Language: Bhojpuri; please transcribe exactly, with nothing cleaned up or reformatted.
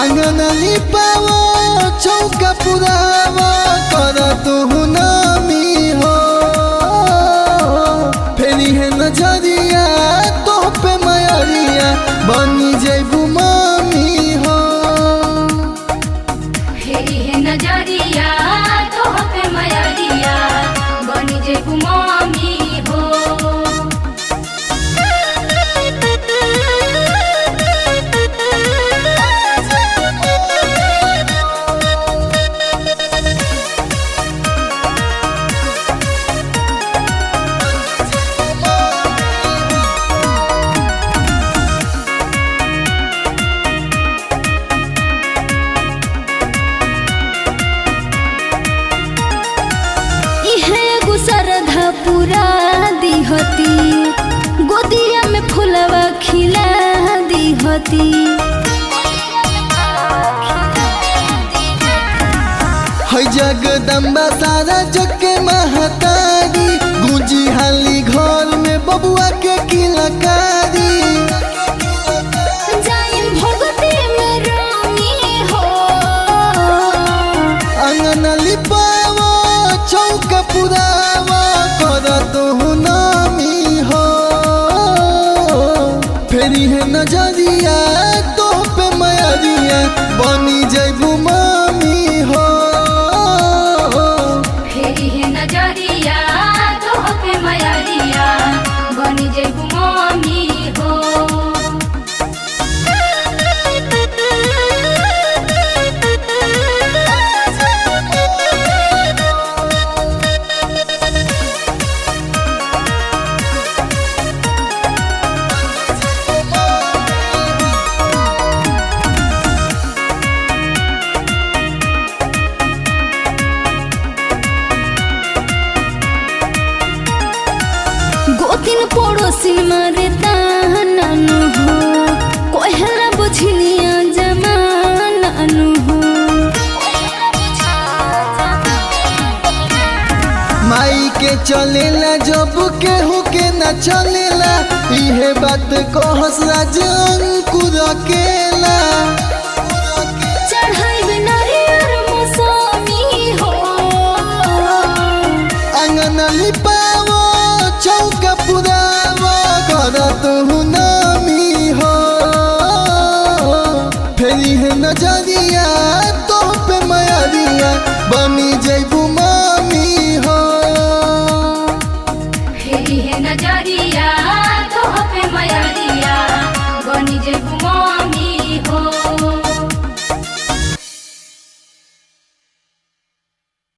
आंगन लिपावो चौका पुरावो कर तू नामी हो फेरी है नजरिया तो पे मयरिया बनी जैबू मामी हो फेरी है नजरिया तो पे मयरिया बनी जैबू मामी हो। सरधा पूरा दिहती गोदिया में फुलवा खिला दिहती है जगदम्बा सारा जग के महतारी गूंजी हाली घर में बबुआ के किलकारी जाइम भगती में रानी हो आंगन लिपावो चौका पुरावो कर तू नामी हो फेरी है नजरिया तो पे मयरिया बनी जैबू मामी हो फेरी है नजरिया तो पे मयरिया बनी जैबू मामी हो। गोतिन पड़ोसिन मारे तानानु हो कोहरा बुझलिया जमानानु हो माई के चलेला जब केहू के न चलेला इहे बात कहस राज अंकुर अकेला चढ़ाई नारियर मौसमी हो आंगन लिपावो चौका पुरावो कर तू नामी हो फेरी है नजरिया तो पे मयरिया बनी जैबू मामी हो फेरी है नजरिया तो पे मयरिया बनी जैबू